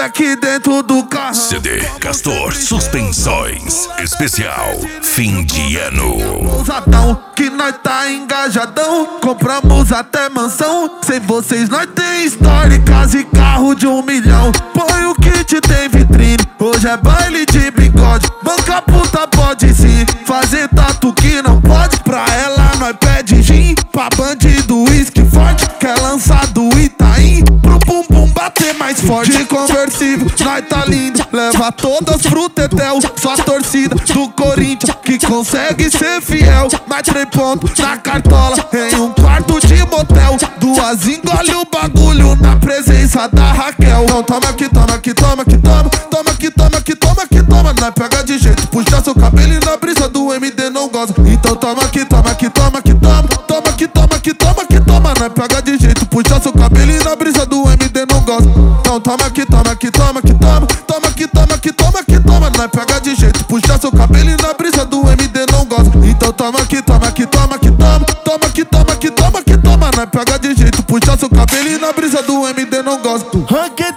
aqui dentro do carro. CD Castor Suspensões Especial Fim de Ano. Ousadão, que nós tá engajadão. Compramos até mansão. Sem vocês nós tem história, casa e carro de 1 milhão. Põe o kit, tem vitrine. Hoje é baile de bigode. Banca puta pode sim. Fazer tatu que não pode. Pra ela nós pede gin. Pra bandido uísque forte. Quer lançar do Itaim. Pro bumbum bater mais forte. De conversível, nós tá lindo. Leva todas pro tetel. Só a torcida do Corinthians que consegue ser fiel. Mais 3 pontos na cartola. Em um quarto de motel. 2 engole o bagulho na presença da Raquel. Então toma aqui, toma aqui, toma aqui, toma. Toma aqui, toma aqui, toma aqui, toma. Nós pega de jeito, puxa seu cabelo e na brisa do MD não goza. Então toma aqui, toma aqui, toma aqui, toma. Toma aqui, toma aqui, toma aqui, toma. Nós pega de jeito, puxa seu cabelo e na brisa do MD não goza. Então toma aqui, toma aqui, toma aqui, toma. Toma aqui, toma aqui, toma aqui, toma. Nós pega de jeito, puxa seu cabelo e na brisa do MD não goza. Então toma aqui, toma aqui, toma aqui, toma. Toma aqui, toma aqui, toma aqui, toma. Nós pega de jeito, puxa seu cabelo e na brisa do MD não goza. Ranquei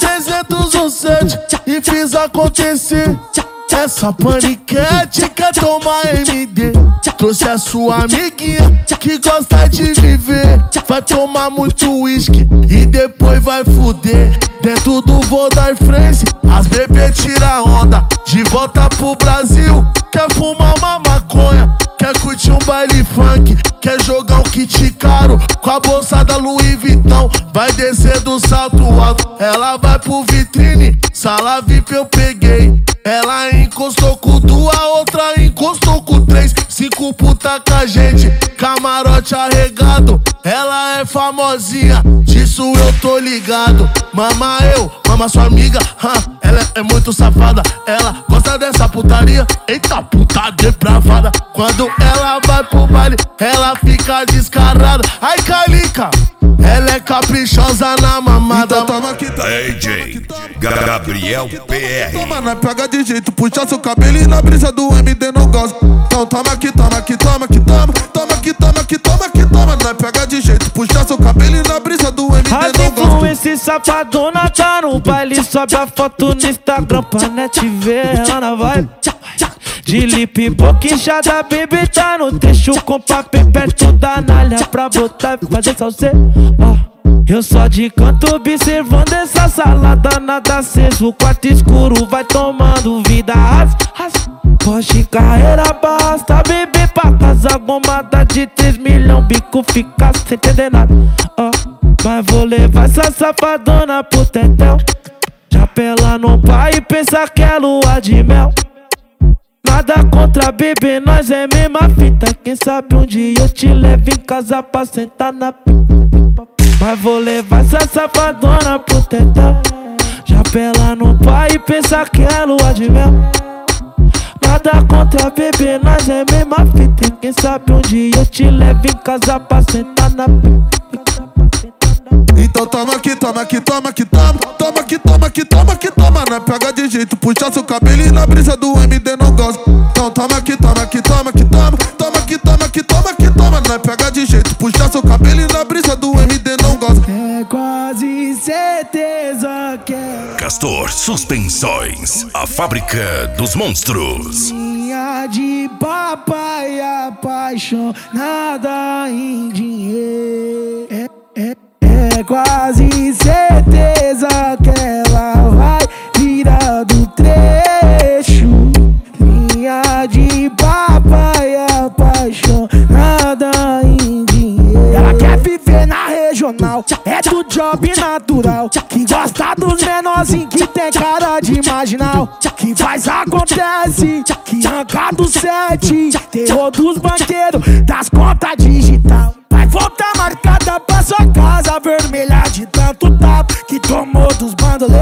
307 e fiz acontecer. Essa paniquete quer tomar MD. Trouxe a sua amiguinha que gosta de viver. Vai tomar muito uísque e depois vai fuder. Dentro do voo da France, as bebês tira onda. De volta pro Brasil, quer fumar uma maconha. Quer curtir um baile funk, quer jogar um kit caro com a bolsa da Louis Vuitton. Vai descer do salto alto, ela vai pro vitrine. Sala VIP eu peguei. Ela encostou com 2, a outra encostou com 3. 5 puta com a gente, camarote arregado. Ela é famosinha, disso eu tô ligado. Mama eu, mama sua amiga, ela é muito safada. Ela gosta dessa putaria, eita puta depravada. Quando ela vai pro baile, ela fica descarada. Ai Calica, ela é caprichosa na mamada. Então toma aqui, toma DJ Gabriel PR. Toma, nós pega de jeito, puxa seu cabelo e na brisa do MD não goza. Então toma aqui, toma aqui, toma aqui, toma. Toma aqui, toma aqui, toma aqui, toma. Nós pega de jeito, puxa seu cabelo e na brisa do MD não goza. Esse safadona tá no baile, sobe a foto no Instagram pra net ver ela na vibe. De lip boca inchada, baby tá no trecho com papel perto da nalha pra botar e fazer salse. Eu só de canto observando essa salada, nada aceso, o quarto escuro vai tomando vida. Porsche carreira basta, bebê pra casa, bombada de 3 milhões, bico fica sem entender nada. Mas vou levar essa safadona pro tetel. Já pela no pai e pensa que é lua de mel. Nada contra bebê, nós é mesma fita. Quem sabe um dia eu te levo em casa pra sentar na pita. Mas vou levar essa safadona pro tetel. Já pela no pai e pensa que é lua de mel. Nada contra bebê, nós é mesma fita. Quem sabe um dia eu te levo em casa pra sentar na pita. Então toma aqui, toma aqui, toma aqui, toma. Toma aqui, toma aqui, toma aqui, toma. Nós pega de jeito, puxa seu cabelo e na brisa do MD não goza. Então toma aqui, toma aqui, toma aqui, toma. Toma aqui, toma aqui, toma aqui, toma. Nós pega de jeito, puxa seu cabelo e na brisa do MD não goza. É quase certeza que é Castor Suspensões, a fábrica dos monstros. minha de papai apaixonada em dinheiro. É quase certeza que ela vai virar do trecho. Minha de papai apaixonada em dinheiro. Ela quer viver na regional, é do job natural. Que gosta dos menorzinhos, que tem cara de marginal. Que faz acontece, que arranca do 7. Terror dos banqueiros, das contas digital. Vai voltar marcada pra sua casa vermelha de tanto tapa que tomou dos bandoleiros.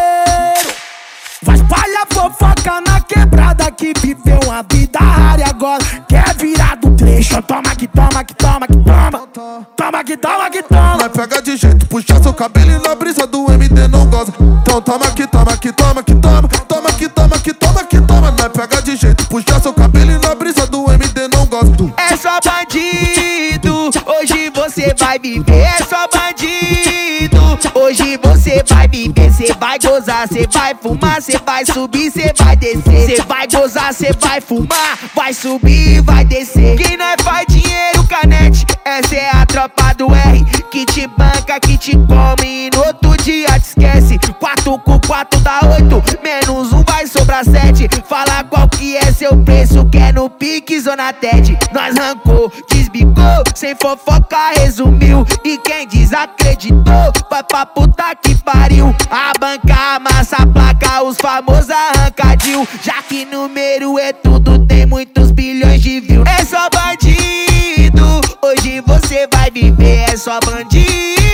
Vai espalhar fofoca na quebrada que viveu uma vida rara e agora quer virar do trecho. Toma que toma, que toma, que toma. Toma que toma, que toma. Nós pega de jeito, puxa seu cabelo e na brisa do MD não goza. Então toma aqui, toma aqui, toma que toma. Toma aqui, toma aqui, toma que toma. Nós pega de jeito, puxa seu cabelo e na brisa do MD não goza. É só bandido, hoje você vai viver. É só bandido, hoje Hoje você vai viver, cê vai gozar, cê vai fumar, cê vai subir, cê vai descer. Cê vai gozar, cê vai fumar, vai subir e vai descer. Quem não faz dinheiro, canete, essa é a tropa do R, que te banca, que te come e no outro dia te esquece. 4 com 4 dá 8, menos 1 vai sobrar 7. Fala qual que é seu preço, que é no pique Zona TED. Nós arrancou, desbicou, sem fofoca resumiu. E quem desacreditou, vai pra puta que pariu. A banca amassa a placa, os famosos arrancadinho. Já que número é tudo, tem muitos bilhões de views. É só bandido, hoje você vai viver, é só bandido.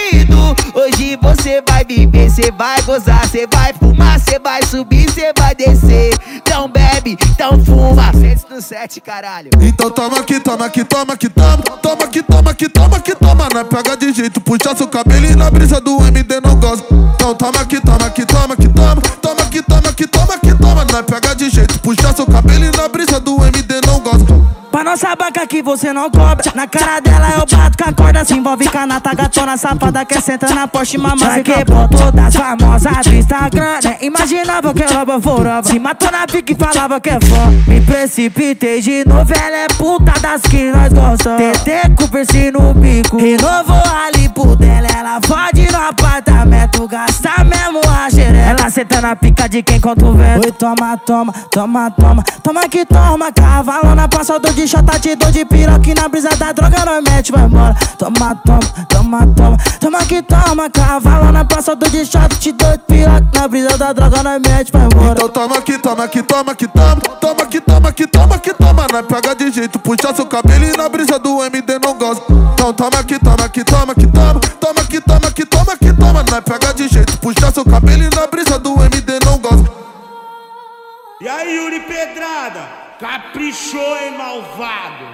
Hoje você vai viver, cê vai gozar, cê vai fumar, cê vai subir, cê vai descer. Então bebe, então fuma, 107, caralho. Então toma aqui, toma aqui, toma aqui, toma. Toma aqui, toma aqui, toma aqui, toma. Não pega de jeito, puxa seu cabelo e na brisa do MD não gosta. Então toma aqui, toma aqui, toma aqui, toma. Toma aqui, toma aqui, toma aqui, toma. Não pega de jeito, puxa seu cabelo e na brisa do MD não gosta. Pra nossa banca que você não cobra, na cara dela eu bato com a corda. Se envolve canata, gatona, safada, quer sentar na Porsche, mamãe. Já quebrou todas famosas do Instagram, né? Imaginava que ela baforava, se matou na pique e falava que é fã. Me precipitei de novo, ela é puta das que nós gostamos. TT com piercing no bico, renovou a lipo dela. Ela fode no apartamento, gasta mesmo a xereca. Ela senta na pica de quem conta o vento. Oi, toma, toma, toma, toma. Toma que toma, cavalona, passa do de chata, te dou de piroca na brisa da droga, nós mete, vai embora. Toma, toma, toma, toma. Toma que toma, cavalona, passa do de chata, te dou de piroca na brisa da droga, nós mete, vai embora. Então toma aqui, toma aqui, toma aqui, toma. Toma aqui, toma aqui, toma aqui, toma. Não pega de jeito, puxa seu cabelo e na brisa do MD não gosta. Então toma aqui, toma aqui, toma aqui, toma. Toma aqui, toma aqui, toma aqui, toma. Não pega de jeito, puxa seu cabelo e na brisa do MD não gosta. E aí, Yuri Pedrada? Caprichou, hein, malvado?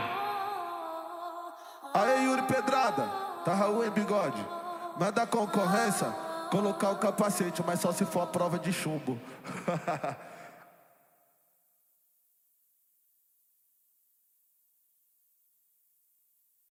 Aí, Yuri Pedrada, tá Raul em bigode. Mas da concorrência, colocar o capacete, mas só se for a prova de chumbo.